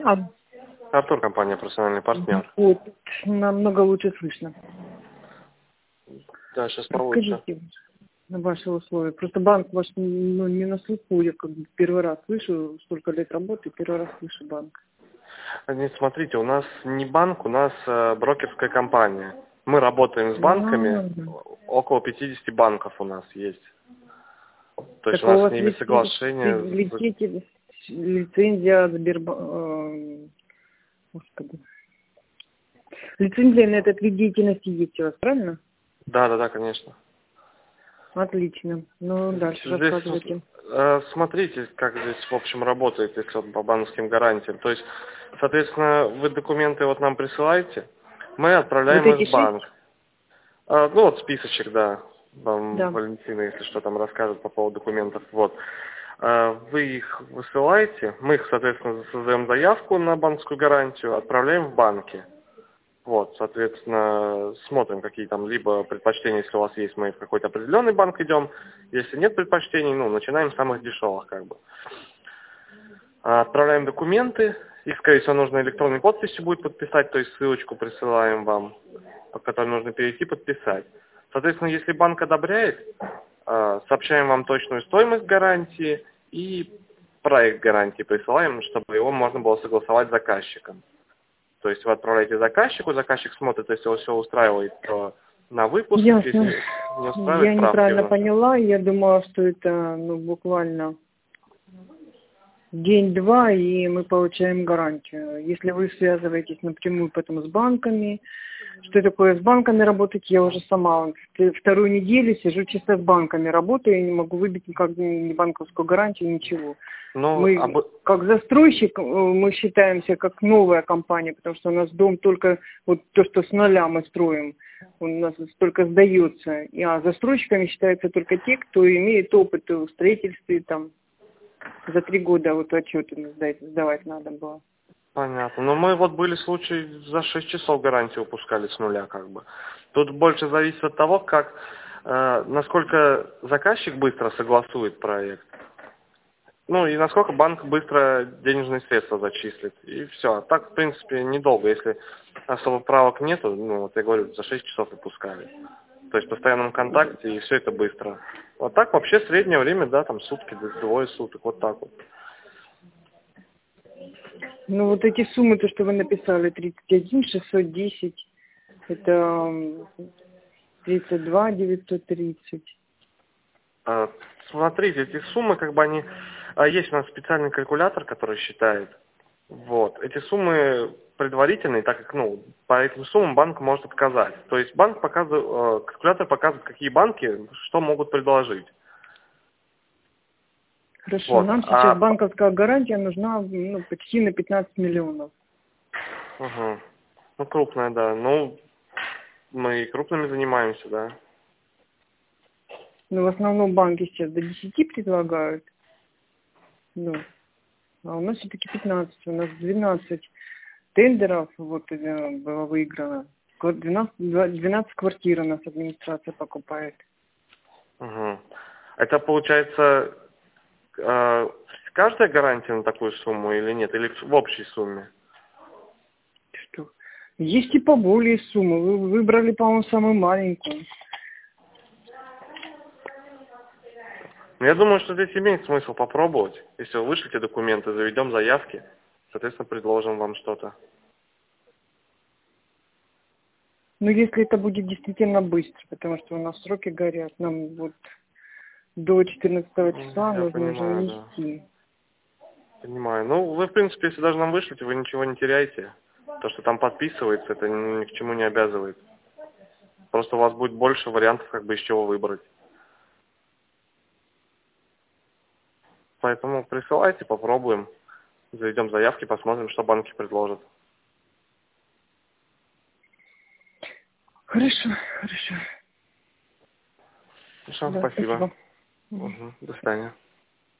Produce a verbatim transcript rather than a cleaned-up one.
А, Артур, компания «Профессиональный партнер». вот, намного лучше слышно. Да, сейчас получше. Расскажите на ваши условия. Просто банк ваш ну, не на слуху. Я как бы первый раз слышу, столько лет работы, первый раз слышу банк. Нет, смотрите, у нас не банк, у нас э, брокерская компания. Мы работаем с банками, А, около пятидесяти банков у нас есть. То есть так у а у нас с вас ними лицензия, соглашение. лицензия, лицензия Сбербанка, господи. Лицензия на этот вид деятельности есть у вас, правильно? Да, да, да, конечно. Отлично. Ну, дальше Здесь, рассказывайте. э, смотрите, как здесь, в общем, работает, если вот по банковским гарантиям. То есть, соответственно, вы документы вот нам присылаете, мы Вот отправляем эти их в банк. шесть? А, ну, вот списочек, да. Вам Да. Валентина, если что, там расскажет по поводу документов. Вот. А, вы их высылаете, мы их, соответственно, создаем заявку на банковскую гарантию, отправляем в банки. Вот, соответственно, смотрим, какие там либо предпочтения, если у вас есть, мы в какой-то определенный банк идем. Если нет предпочтений, ну, начинаем с самых дешевых, как бы. А, Отправляем документы, их, скорее всего, нужно электронной подписью будет подписать, то есть ссылочку присылаем вам, по которой нужно перейти подписать. Соответственно, если банк одобряет, а, сообщаем вам точную стоимость гарантии и проект гарантии присылаем, чтобы его можно было согласовать с заказчиком. То есть вы отправляете заказчику, заказчик смотрит, если его все устраивает, то на выпуск, если Ясно. не устраивает, Я справки неправильно вносит. поняла. Я думала, что это ну, буквально день-два, и мы получаем гарантию. Если вы связываетесь напрямую потом с банками, что такое с банками работать, я уже сама вторую неделю сижу чисто с банками, работаю, и не могу выбить никак ни банковскую гарантию, ничего. Ну, Мы, об... как застройщик, мы считаемся как новая компания, потому что у нас дом только, вот то, что с нуля мы строим, у нас только сдается. А застройщиками считаются только те, кто имеет опыт в строительстве, там, за три года вот отчеты сдать, сдавать надо было. Понятно. Но мы вот были случаи, за шесть часов гарантию упускали с нуля, как бы. Тут больше зависит от того, как, э, насколько заказчик быстро согласует проект. Ну и насколько банк быстро денежные средства зачислит. И все. А так, в принципе, недолго. Если особо правок нету, ну, вот я говорю, за шесть часов выпускали. То есть в постоянном контакте, и все это быстро. Вот так вообще среднее время, да, там сутки, двое суток, вот так вот. Ну вот эти суммы, то, что вы написали, тридцать один шестьсот десять, это м, тридцать два девятьсот тридцать. А, Смотрите, эти суммы, как бы они... а, Есть у нас специальный калькулятор, который считает. Вот. Эти суммы предварительные, так как, ну, по этим суммам банк может отказать. То есть банк показывает, э, калькулятор показывает, какие банки что могут предложить. Хорошо, Вот. нам А... сейчас банковская гарантия нужна ну, почти на пятнадцать миллионов. Угу. Ну, крупная, да. Ну, мы и крупными занимаемся, да. Но в основном банки сейчас до десяти предлагают. Ну, а у нас все-таки пятнадцать, у нас двенадцать тендеров вот, э, было выиграно. Ква- двенадцать, два- двенадцать квартир у нас администрация покупает. Угу. Это получается э, каждая гарантия на такую сумму или нет? Или в общей сумме? Что? Есть и поболее суммы. Вы выбрали, по-моему, самую маленькую. Ну, я думаю, что здесь имеет смысл попробовать. Если вы вышлите документы, заведем заявки, соответственно, предложим вам что-то. Ну, если это будет действительно быстро, потому что у нас сроки горят, нам вот до четырнадцатого числа Я нужно уже понимаю, да. внести. Понимаю. Ну, вы, в принципе, если даже нам вышлите, вы ничего не теряете. То, что там подписывается, это ни ни к чему не обязывает. Просто у вас будет больше вариантов, как бы, из чего выбрать. Поэтому присылайте, попробуем. Заведем заявки, посмотрим, что банки предложат. Хорошо, хорошо. Большое Да, спасибо. спасибо. Угу. До свидания.